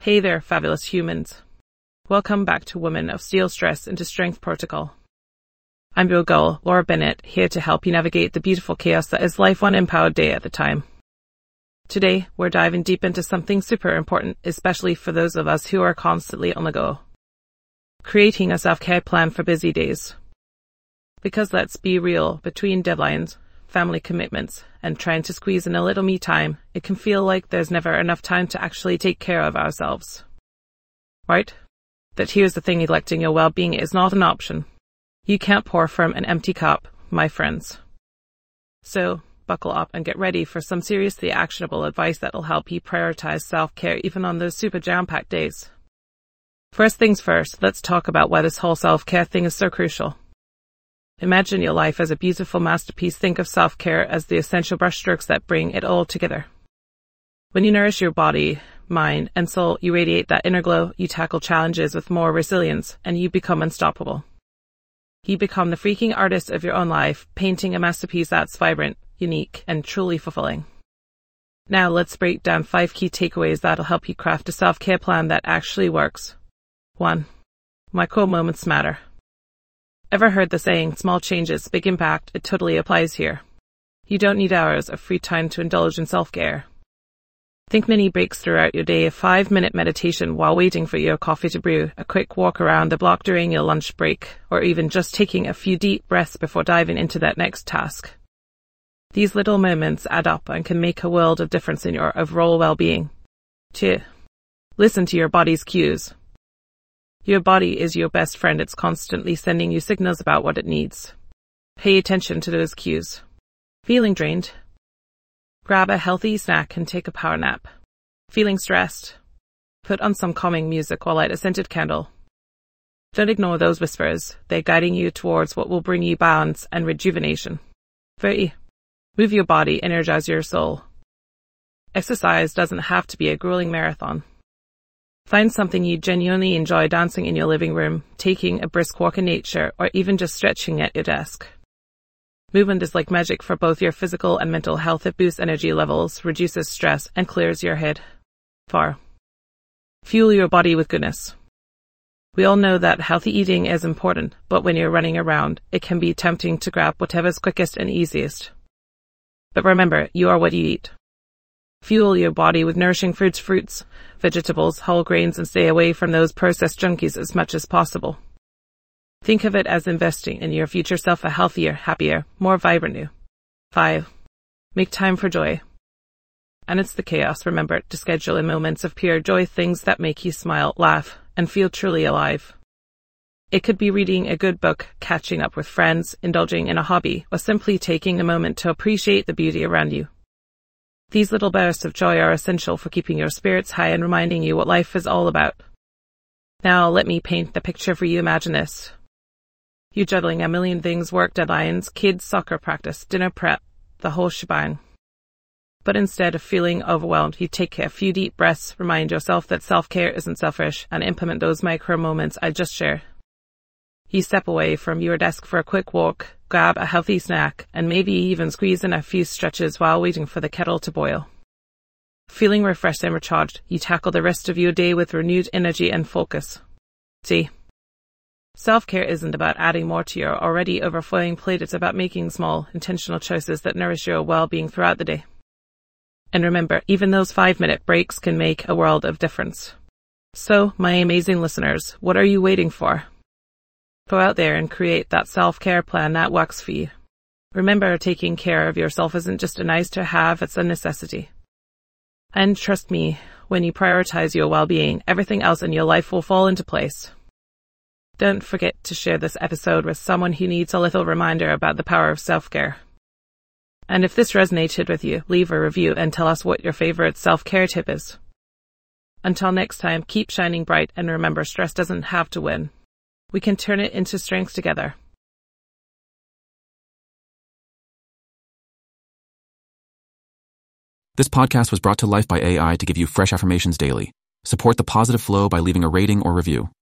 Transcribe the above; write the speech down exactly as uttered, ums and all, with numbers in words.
Hey there, fabulous humans. Welcome back to Women of Steel Stress into Strength Protocol. I'm your girl, Laura Bennett, here to help you navigate the beautiful chaos that is life one empowered day at a time. Today, we're diving deep into something super important, especially for those of us who are constantly on the go. Creating a self-care plan for busy days. Because let's be real, between deadlines, family commitments, and trying to squeeze in a little me time, it can feel like there's never enough time to actually take care of ourselves. Right? But here's the thing, neglecting your well-being is not an option. You can't pour from an empty cup, my friends. So, buckle up and get ready for some seriously actionable advice that'll help you prioritize self-care even on those super jam-packed days. First things first, let's talk about why this whole self-care thing is so crucial. Imagine your life as a beautiful masterpiece. Think of self-care as the essential brushstrokes that bring it all together. When you nourish your body, mind, and soul, you radiate that inner glow, you tackle challenges with more resilience, and you become unstoppable. You become the freaking artist of your own life, painting a masterpiece that's vibrant, unique, and truly fulfilling. Now let's break down five key takeaways that'll help you craft a self-care plan that actually works. one. Micro moments matter. Ever heard the saying, small changes, big impact? It totally applies here. You don't need hours of free time to indulge in self-care. Think mini breaks throughout your day, a five-minute meditation while waiting for your coffee to brew, a quick walk around the block during your lunch break, or even just taking a few deep breaths before diving into that next task. These little moments add up and can make a world of difference in your overall well-being. two. Listen to your body's cues. Your body is your best friend. It's constantly sending you signals about what it needs. Pay attention to those cues. Feeling drained? Grab a healthy snack and take a power nap. Feeling stressed? Put on some calming music or light a scented candle. Don't ignore those whispers. They're guiding you towards what will bring you balance and rejuvenation. three. Move your body, energize your soul. Exercise doesn't have to be a grueling marathon. Find something you genuinely enjoy, dancing in your living room, taking a brisk walk in nature, or even just stretching at your desk. Movement is like magic for both your physical and mental health. It boosts energy levels, reduces stress, and clears your head. four. Fuel your body with goodness. We all know that healthy eating is important, but when you're running around, it can be tempting to grab whatever's quickest and easiest. But remember, you are what you eat. Fuel your body with nourishing fruits, fruits, vegetables, whole grains, and stay away from those processed junkies as much as possible. Think of it as investing in your future self, a healthier, happier, more vibrant you. five. Make time for joy. And it's the chaos, remember, to schedule in moments of pure joy, things that make you smile, laugh, and feel truly alive. It could be reading a good book, catching up with friends, indulging in a hobby, or simply taking a moment to appreciate the beauty around you. These little bursts of joy are essential for keeping your spirits high and reminding you what life is all about. Now let me paint the picture for you. Imagine this. You're juggling a million things: work deadlines, kids' soccer practice, dinner prep, the whole shebang. But instead of feeling overwhelmed, you take a few deep breaths, remind yourself that self-care isn't selfish, and implement those micro moments I just shared. You step away from your desk for a quick walk, grab a healthy snack, and maybe even squeeze in a few stretches while waiting for the kettle to boil. Feeling refreshed and recharged, you tackle the rest of your day with renewed energy and focus. See, self-care isn't about adding more to your already overflowing plate. It's about making small, intentional choices that nourish your well-being throughout the day. And remember, even those five-minute breaks can make a world of difference. So, my amazing listeners, what are you waiting for? Go out there and create that self-care plan that works for you. Remember, taking care of yourself isn't just a nice to have, it's a necessity. And trust me, when you prioritize your well-being, everything else in your life will fall into place. Don't forget to share this episode with someone who needs a little reminder about the power of self-care. And if this resonated with you, leave a review and tell us what your favorite self-care tip is. Until next time, keep shining bright, and remember, stress doesn't have to win. We can turn it into strength together. This podcast was brought to life by A I to give you fresh affirmations daily. Support the positive flow by leaving a rating or review.